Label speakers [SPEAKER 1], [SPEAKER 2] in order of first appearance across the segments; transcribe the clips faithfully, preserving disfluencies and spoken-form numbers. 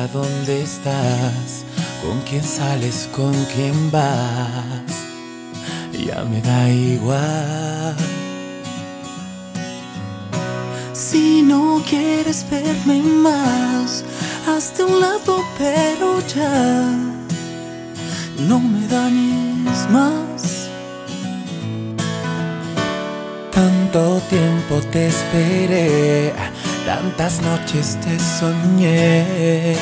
[SPEAKER 1] importa dónde estás, con quién sales, con quién vas, ya me da igual.
[SPEAKER 2] Si no quieres verme más, hazte a un lado, pero ya no me dañes más.
[SPEAKER 1] Tanto tiempo te esperé, tantas noches te soñé.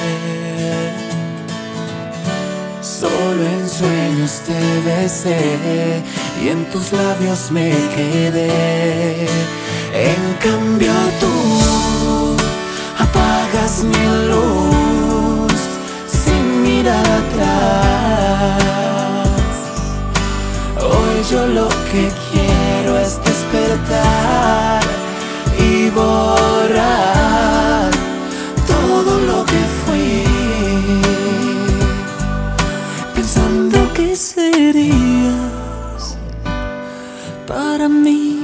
[SPEAKER 1] Solo en sueños te besé y en tus labios me quedé. En cambio tú apagas mi luz sin mirar atrás. Hoy yo lo que quiero es despertar y borrar todo lo que fui,
[SPEAKER 2] pensando que serías para mí.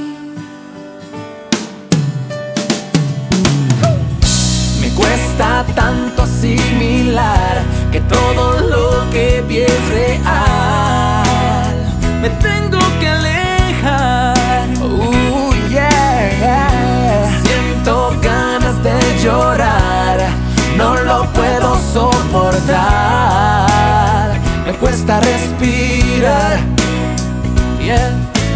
[SPEAKER 1] Me cuesta tanto asimilar que todo lo que vi es real. Me tengo que alejar. Uh, yeah. Siento ganas de llorar, no lo puedo soportar. Me cuesta respirar. Yeah.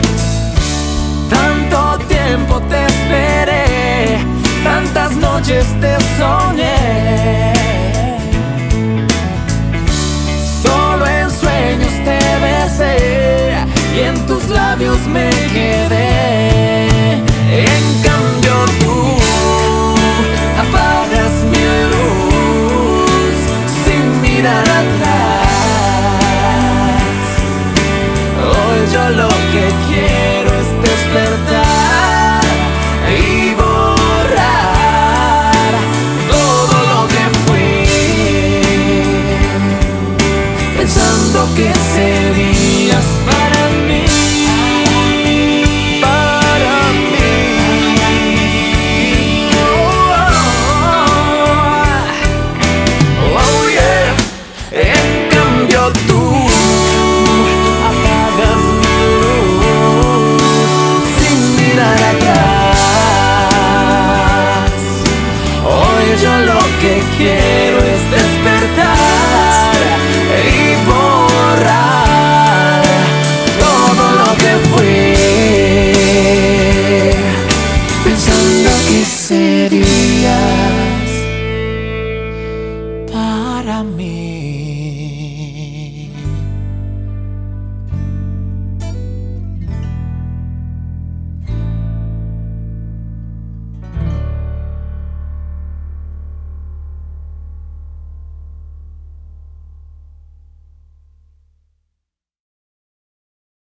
[SPEAKER 1] Tanto tiempo te esperé, tantas noches te soñé. Solo en sueños te besé y en tus labios me quedé. En cambio tú apagas mi luz sin mirar atrás. Hoy yo lo que quiero es despertar y borrar todo lo que fui, pensando que serías para mí, para mí. Oh, oh yeah. En cambio tú apagas mi luz sin mirar atrás. Hoy yo lo que quiero